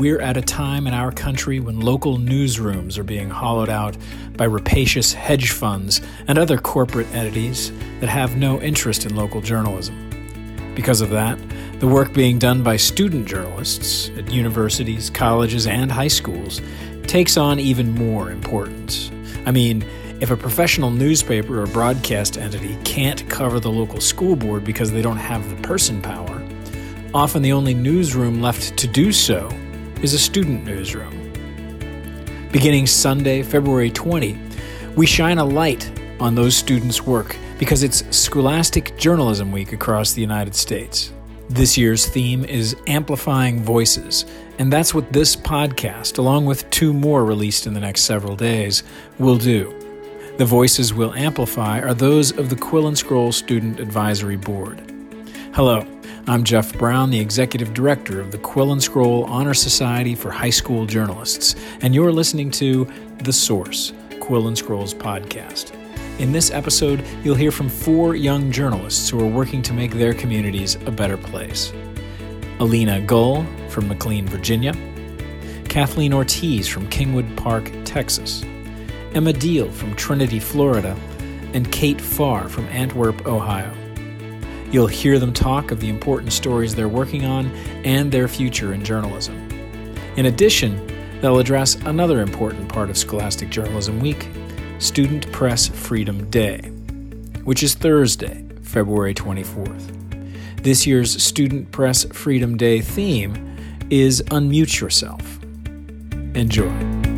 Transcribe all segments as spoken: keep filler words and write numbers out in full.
We're at a time in our country when local newsrooms are being hollowed out by rapacious hedge funds and other corporate entities that have no interest in local journalism. Because of that, the work being done by student journalists at universities, colleges, and high schools takes on even more importance. I mean, if a professional newspaper or broadcast entity can't cover the local school board because they don't have the person power, often the only newsroom left to do so is a student newsroom. Beginning Sunday, February twentieth, we shine a light on those students' work because it's Scholastic Journalism Week across the United States. This year's theme is Amplifying Voices, and that's what this podcast, along with two more released in the next several days, will do. The voices we'll amplify are those of the Quill and Scroll Student Advisory Board. Hello, I'm Jeff Brown, the Executive Director of the Quill and Scroll Honor Society for High School Journalists, and you're listening to The Source, Quill and Scroll's podcast. In this episode, you'll hear from four young journalists who are working to make their communities a better place. Alina Gull from McLean, Virginia, Kathleen Ortiz from Kingwood Park, Texas, Emma Deal from Trinity, Florida, and Kate Farr from Antwerp, Ohio. You'll hear them talk of the important stories they're working on and their future in journalism. In addition, they'll address another important part of Scholastic Journalism Week, Student Press Freedom Day, which is Thursday, February twenty-fourth. This year's Student Press Freedom Day theme is Unmute Yourself. Enjoy.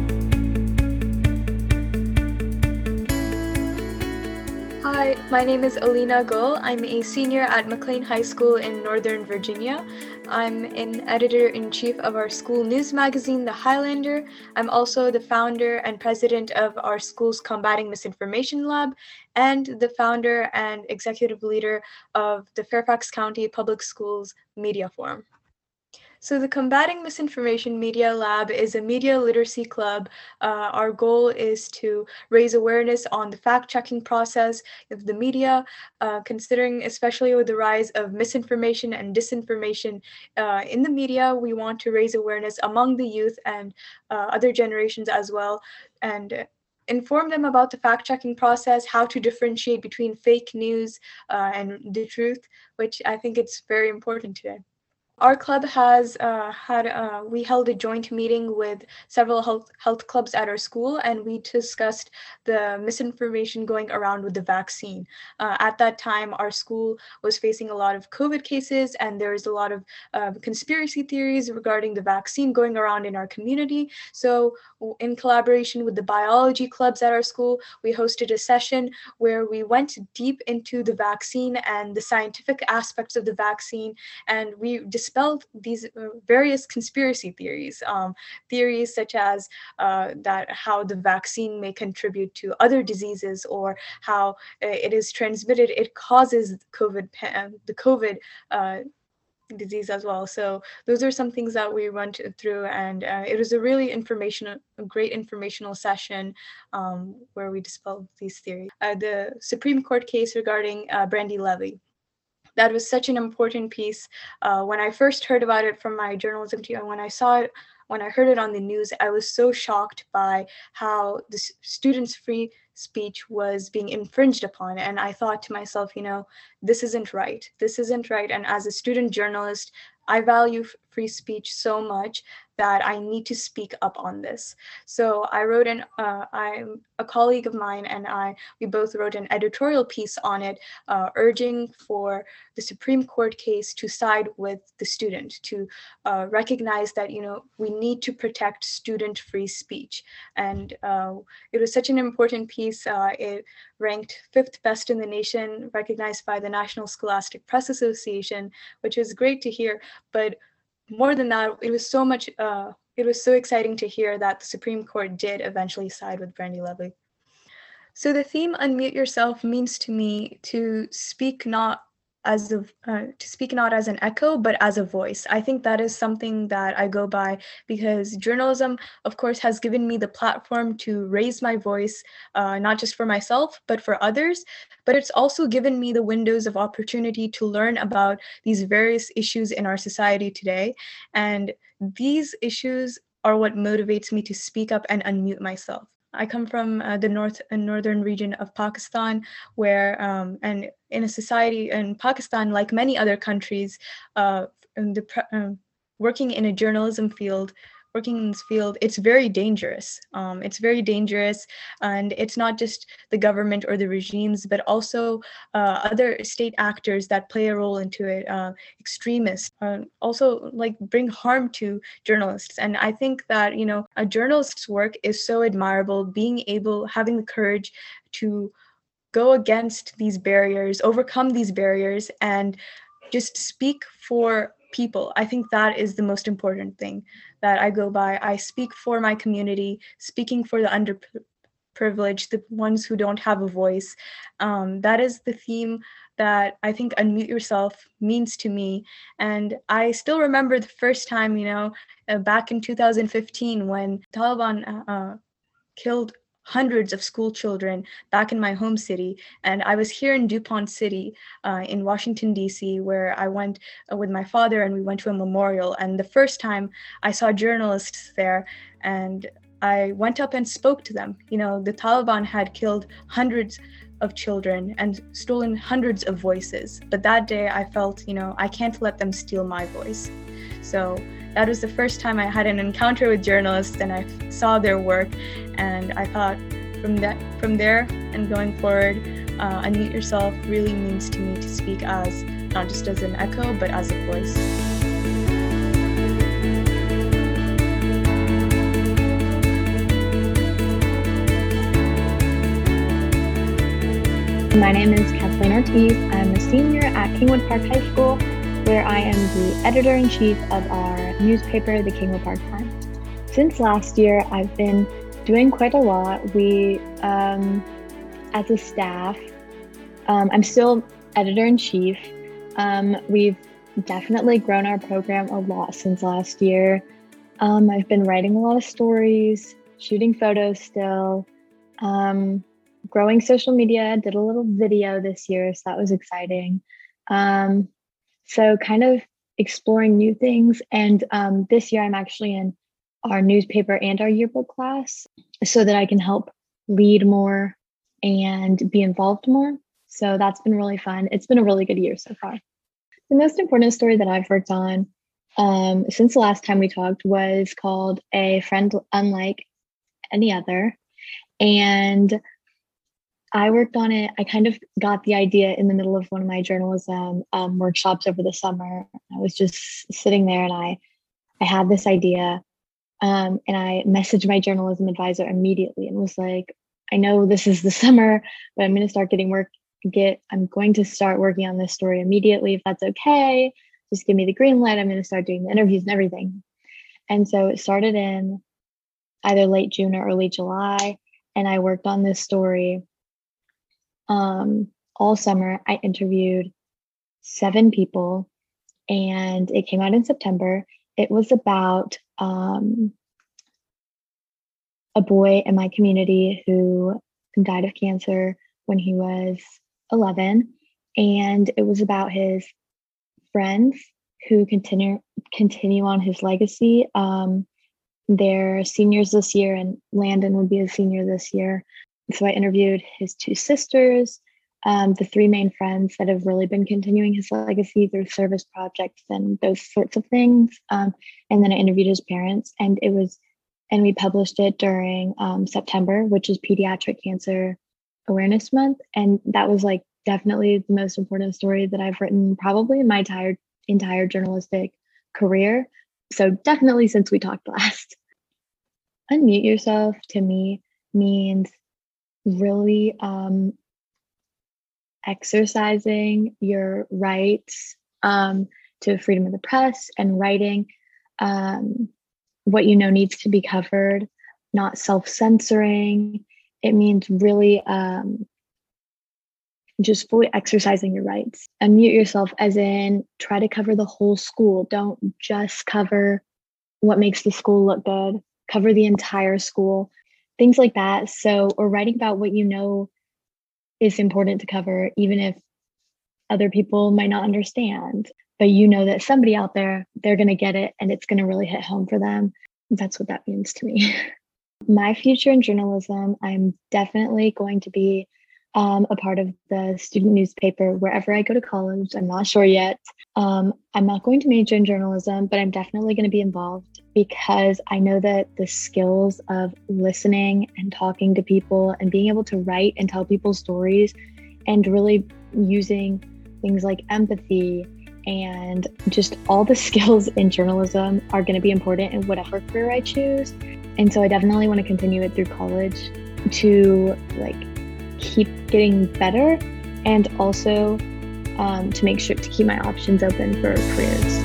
Hi, my name is Alina Gull. I'm a senior at McLean High School in Northern Virginia. I'm an editor-in-chief of our school news magazine, The Highlander. I'm also the founder and president of our school's Combating Misinformation Lab and the founder and executive leader of the Fairfax County Public Schools Media Forum. So the Combating Misinformation Media Lab is a media literacy club. Uh, our goal is to raise awareness on the fact-checking process of the media, uh, considering especially with the rise of misinformation and disinformation uh, in the media. We want to raise awareness among the youth and uh, other generations as well, and inform them about the fact-checking process, how to differentiate between fake news uh, and the truth, which I think it's very important today. Our club has uh, had, uh, we held a joint meeting with several health, health clubs at our school, and we discussed the misinformation going around with the vaccine. Uh, at that time, our school was facing a lot of COVID cases, and there was a lot of uh, conspiracy theories regarding the vaccine going around in our community. So in collaboration with the biology clubs at our school, we hosted a session where we went deep into the vaccine and the scientific aspects of the vaccine, and we dispelled these uh, various conspiracy theories, um, theories such as uh, that how the vaccine may contribute to other diseases, or how uh, it is transmitted, it causes COVID, the COVID uh, disease as well. So those are some things that we went through, and uh, it was a really informational, a great informational session um, where we dispelled these theories. Uh, the Supreme Court case regarding uh, Brandy Levy. That was such an important piece. Uh, when I first heard about it from my journalism team, and when I saw it, when I heard it on the news, I was so shocked by how the students' free speech was being infringed upon. And I thought to myself, you know, this isn't right. This isn't right. And as a student journalist, I value free speech so much that I need to speak up on this. So I wrote an, uh, I'm a colleague of mine and I, we both wrote an editorial piece on it, uh, urging for the Supreme Court case to side with the student, to uh, recognize that, you know, we need to protect student free speech. And uh, it was such an important piece. Uh, it ranked fifth best in the nation, recognized by the National Scholastic Press Association, which is great to hear. But more than that, it was so much, uh, it was so exciting to hear that the Supreme Court did eventually side with Brandy Levy. So the theme Unmute Yourself means to me to speak not as a uh, to speak not as an echo, but as a voice. I think that is something that I go by because journalism, of course, has given me the platform to raise my voice, uh, not just for myself, but for others. But it's also given me the windows of opportunity to learn about these various issues in our society today. And these issues are what motivates me to speak up and unmute myself. I come from uh, the north and northern region of Pakistan, where um, and in a society in Pakistan, like many other countries, uh, in the pre- um, working in a journalism field, working in this field, it's very dangerous. Um, it's very dangerous, and it's not just the government or the regimes, but also uh, other state actors that play a role into it. Uh, extremists uh, also like bring harm to journalists, and I think that you know a journalist's work is so admirable. Being able, having the courage to go against these barriers, overcome these barriers, and just speak for people. I think that is the most important thing that I go by. I speak for my community, speaking for the underprivileged, the ones who don't have a voice. Um, that is the theme that I think Unmute Yourself means to me. And I still remember the first time, you know, uh, back in two thousand fifteen when Taliban uh, killed hundreds of school children back in my home city. And I was here in DuPont City uh, in Washington, D C, where I went uh, with my father and we went to a memorial. And the first time I saw journalists there, and I went up and spoke to them. You know, the Taliban had killed hundreds of children and stolen hundreds of voices. But that day I felt, you know, I can't let them steal my voice. So that was the first time I had an encounter with journalists, and I saw their work, and I thought from that, from there and going forward, uh, Unmute Yourself really means to me to speak as not just as an echo, but as a voice. My name is Kathleen Ortiz. I'm a senior at Kingwood Park High School, where I am the editor-in-chief of our newspaper, the Kingwood Park Times. Since last year, I've been doing quite a lot. We, um, as a staff, um, I'm still editor-in-chief. Um, we've definitely grown our program a lot since last year. Um, I've been writing a lot of stories, shooting photos still, um, growing social media, did a little video this year, so that was exciting. Um, So kind of exploring new things. And um, this year I'm actually in our newspaper and our yearbook class so that I can help lead more and be involved more. So that's been really fun. It's been a really good year so far. The most important story that I've worked on um, since the last time we talked was called A Friend Unlike Any Other. And I worked on it. I kind of got the idea in the middle of one of my journalism um, workshops over the summer. I was just sitting there and I, I had this idea um, and I messaged my journalism advisor immediately and was like, I know this is the summer, but I'm going to start getting work, get, I'm going to start working on this story immediately. If that's okay, just give me the green light. I'm going to start doing the interviews and everything. And so it started in either late June or early July. And I worked on this story Um, all summer. I interviewed seven people and it came out in September. It was about um, a boy in my community who died of cancer when he was eleven. And it was about his friends who continue continue on his legacy. Um, they're seniors this year and Landon would be a senior this year. So I interviewed his two sisters, um, the three main friends that have really been continuing his legacy through service projects and those sorts of things. Um, and then I interviewed his parents, and it was, and we published it during um, September, which is Pediatric Cancer Awareness Month. And that was like definitely the most important story that I've written probably in my entire entire journalistic career. So definitely since we talked last. Unmute Yourself to me means really um, exercising your rights um, to freedom of the press and writing um, what you know needs to be covered, not self-censoring. It means really um, just fully exercising your rights. Unmute yourself, as in try to cover the whole school. Don't just cover what makes the school look good. Cover the entire school, things like that. So, or writing about what you know is important to cover, even if other people might not understand, but you know that somebody out there, they're going to get it and it's going to really hit home for them. That's what that means to me. My future in journalism, I'm definitely going to be um, a part of the student newspaper wherever I go to college. I'm not sure yet. Um, I'm not going to major in journalism, but I'm definitely going to be involved because I know that the skills of listening and talking to people and being able to write and tell people's stories and really using things like empathy and just all the skills in journalism are going to be important in whatever career I choose. And so I definitely want to continue it through college to like keep getting better and also um, to make sure to keep my options open for careers.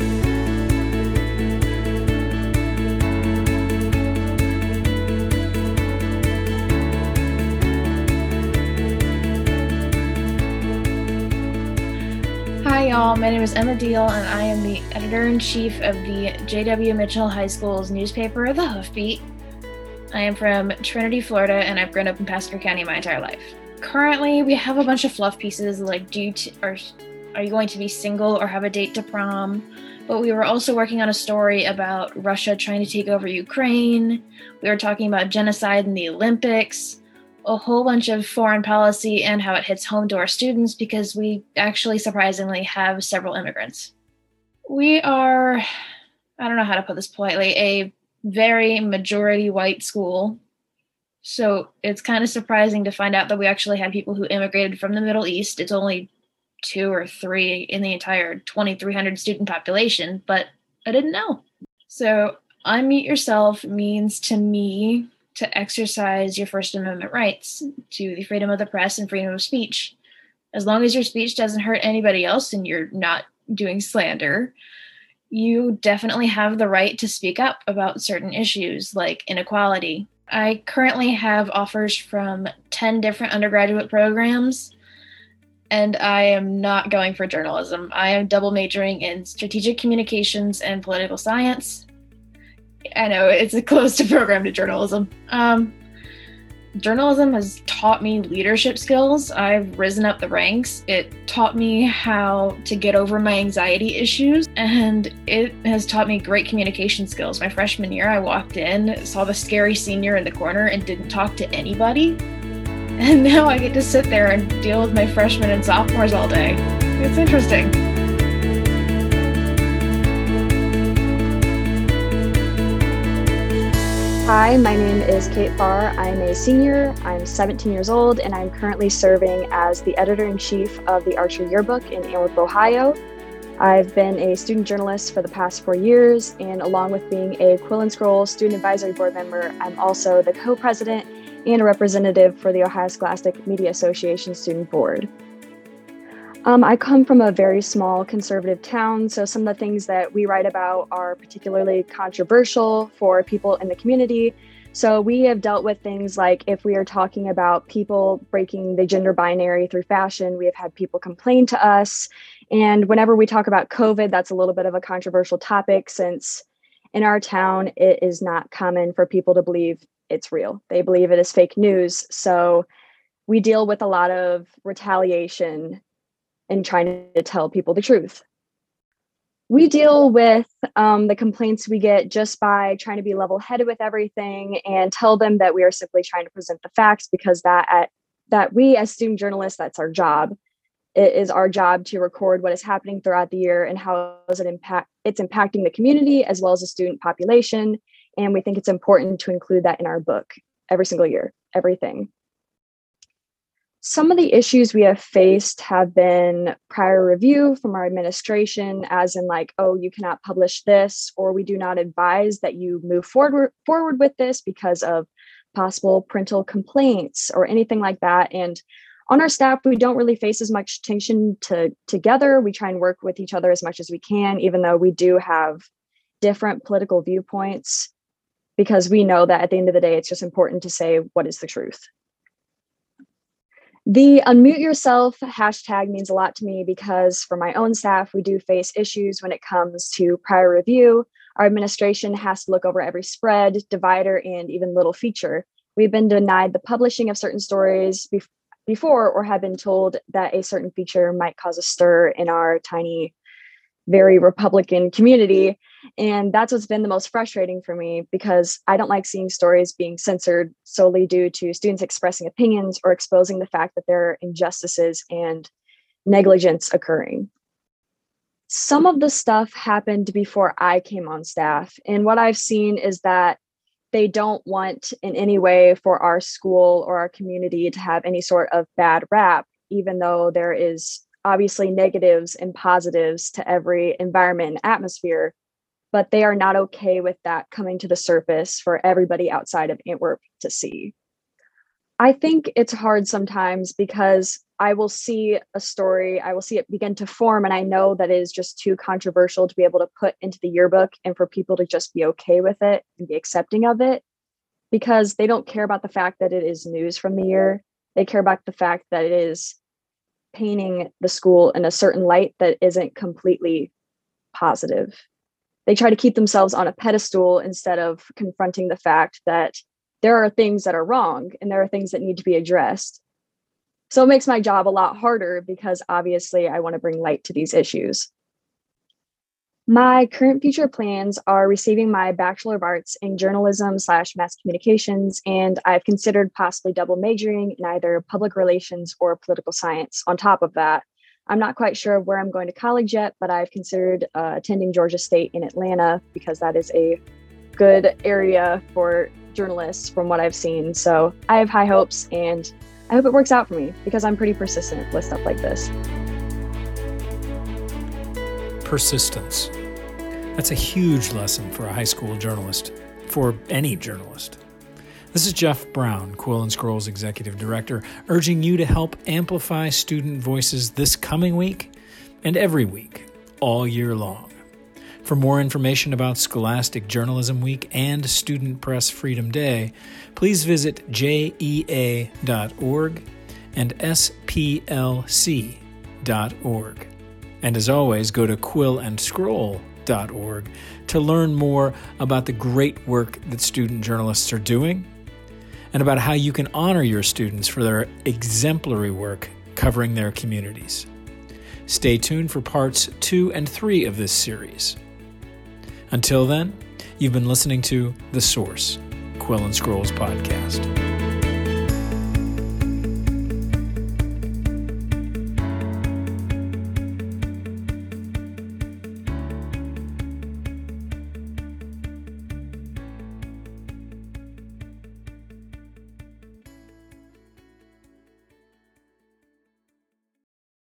Hi y'all, my name is Emma Deal and I am the editor-in-chief of the J W Mitchell High School's newspaper, The Hoofbeat. I am from Trinity, Florida, and I've grown up in Pasco County my entire life. Currently, we have a bunch of fluff pieces like do you t- are, are you going to be single or have a date to prom? But we were also working on a story about Russia trying to take over Ukraine. We were talking about genocide in the Olympics, a whole bunch of foreign policy and how it hits home to our students because we actually surprisingly have several immigrants. We are, I don't know how to put this politely, a very majority white school. So it's kind of surprising to find out that we actually have people who immigrated from the Middle East. It's only two or three in the entire twenty-three hundred student population, but I didn't know. So unmute yourself means to me to exercise your First Amendment rights to the freedom of the press and freedom of speech. As long as your speech doesn't hurt anybody else and you're not doing slander, you definitely have the right to speak up about certain issues like inequality. I currently have offers from ten different undergraduate programs, and I am not going for journalism. I am double majoring in strategic communications and political science. I know it's a close to program to journalism. Um, journalism has taught me leadership skills. I've risen up the ranks. It taught me how to get over my anxiety issues, and it has taught me great communication skills. My freshman year, I walked in, saw the scary senior in the corner, and didn't talk to anybody. And now I get to sit there and deal with my freshmen and sophomores all day. It's interesting. Hi, my name is Kate Farr. I'm a senior, I'm seventeen years old, and I'm currently serving as the editor-in-chief of the Archer Yearbook in Ann Arbor, Ohio. I've been a student journalist for the past four years, and along with being a Quill and Scroll Student Advisory Board member, I'm also the co-president and a representative for the Ohio Scholastic Media Association Student Board. Um, I come from a very small conservative town, so some of the things that we write about are particularly controversial for people in the community. So we have dealt with things like if we are talking about people breaking the gender binary through fashion, we have had people complain to us. And whenever we talk about COVID, that's a little bit of a controversial topic since in our town, it is not common for people to believe it's real. They believe it is fake news. So we deal with a lot of retaliation and trying to tell people the truth. We deal with um, the complaints we get just by trying to be level-headed with everything and tell them that we are simply trying to present the facts because that at, that we as student journalists, that's our job. It is our job to record what is happening throughout the year and how is it impact it's impacting the community as well as the student population. And we think it's important to include that in our book every single year, everything. Some of the issues we have faced have been prior review from our administration, as in like, oh, you cannot publish this, or we do not advise that you move forward, forward with this because of possible parental complaints or anything like that. And on our staff, we don't really face as much tension to, together. We try and work with each other as much as we can, even though we do have different political viewpoints, because we know that at the end of the day, it's just important to say what is the truth. The unmute yourself hashtag means a lot to me because for my own staff, we do face issues when it comes to prior review. Our administration has to look over every spread, divider, and even little feature. We've been denied the publishing of certain stories bef- before or have been told that a certain feature might cause a stir in our tiny, very Republican community. And that's what's been the most frustrating for me because I don't like seeing stories being censored solely due to students expressing opinions or exposing the fact that there are injustices and negligence occurring. Some of the stuff happened before I came on staff. And what I've seen is that they don't want in any way for our school or our community to have any sort of bad rap, even though there is obviously negatives and positives to every environment and atmosphere, but they are not okay with that coming to the surface for everybody outside of Antwerp to see. I think it's hard sometimes because I will see a story, I will see it begin to form, and I know that it is just too controversial to be able to put into the yearbook and for people to just be okay with it and be accepting of it because they don't care about the fact that it is news from the year. They care about the fact that it is painting the school in a certain light that isn't completely positive. They try to keep themselves on a pedestal instead of confronting the fact that there are things that are wrong and there are things that need to be addressed. So it makes my job a lot harder because obviously I want to bring light to these issues. My current future plans are receiving my Bachelor of Arts in Journalism slash Mass Communications, and I've considered possibly double majoring in either public relations or political science on top of that. I'm not quite sure where I'm going to college yet, but I've considered uh, attending Georgia State in Atlanta because that is a good area for journalists from what I've seen. So I have high hopes and I hope it works out for me because I'm pretty persistent with stuff like this. Persistence. That's a huge lesson for a high school journalist, for any journalist. This is Jeff Brown, Quill and Scroll's Executive Director, urging you to help amplify student voices this coming week and every week, all year long. For more information about Scholastic Journalism Week and Student Press Freedom Day, please visit J E A dot org and S P L C dot org. And as always, go to quill and scroll dot org to learn more about the great work that student journalists are doing and about how you can honor your students for their exemplary work covering their communities. Stay tuned for parts two and three of this series. Until then, you've been listening to The Source, Quill and Scroll's podcast.